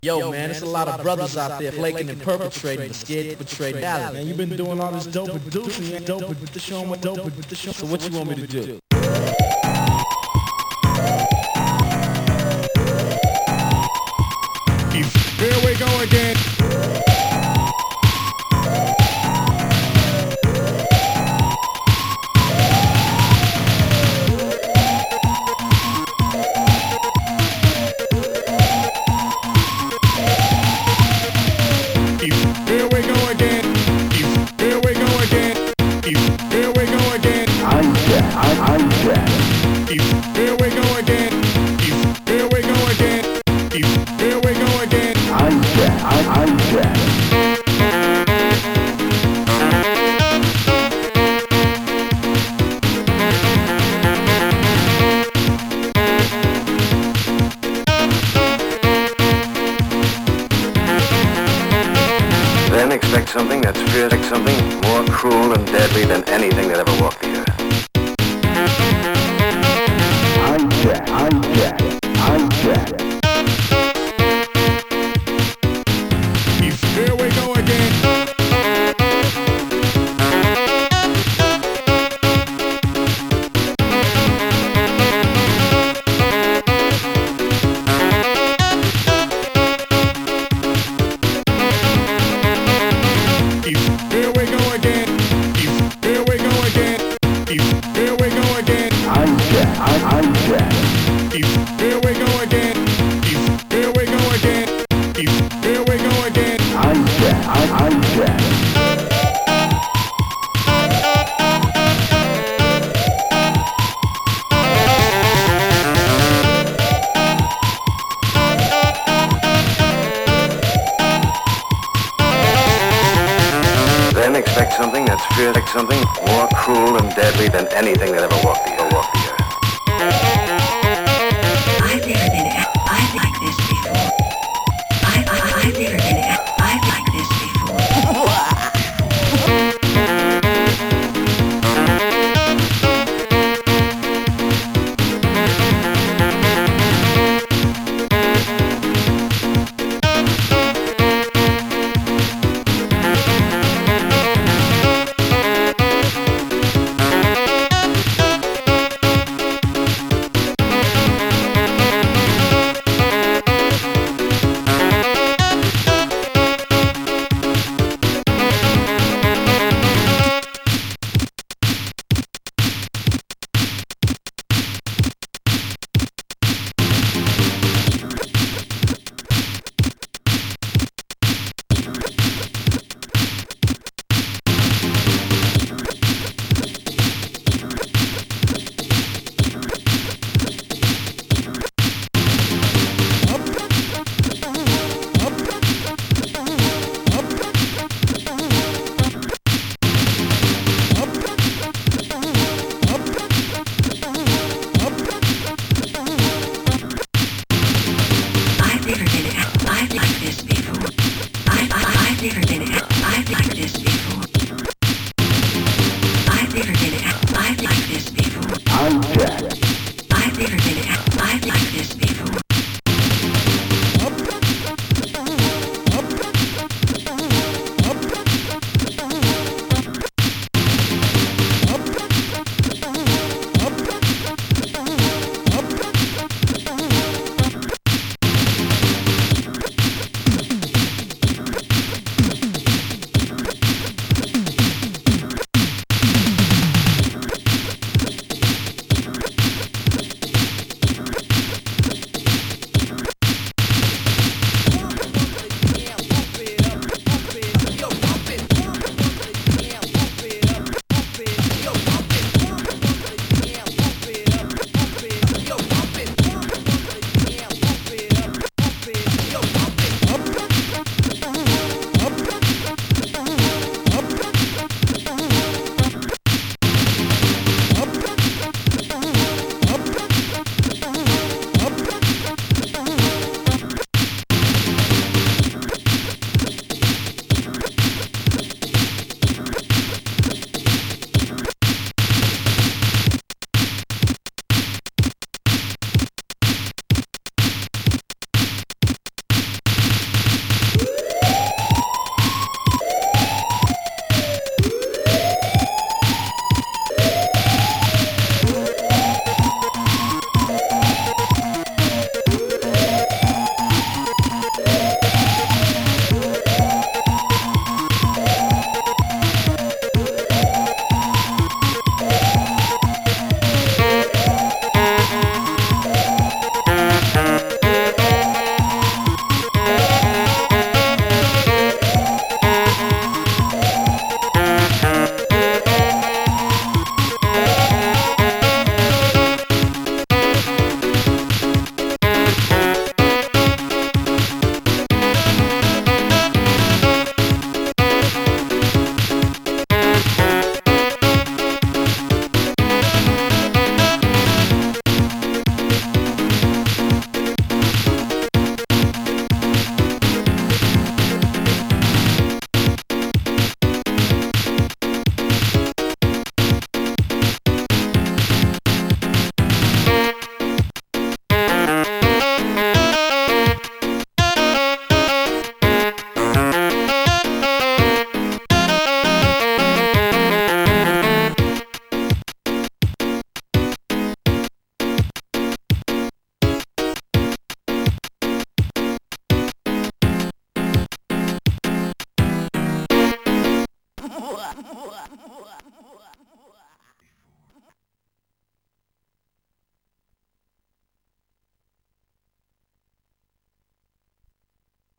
Yo, man, there's a lot of brothers out there flaking and perpetrating, but scared to portray reality. Man, you've been doing all this dope producing, you ain't dope with the show, what dope with the show. So what you want me to do? Here we go again. Here we go again. Here we go again. Here we go again. I'm Jack. Here we go again. Here we go again. Here we go again. I'm Jack. Then expect something that's fierce, something more cruel and deadly than anything that ever walked the earth. I'm Jack. Here we go again. Here we go again. Here we go again. Here we go again. I'm Jack. Here we go again. Here we go again. Here we go again. I'm Jack. Then expect something that's fierce, something more cruel and deadly than anything that ever walked the earth.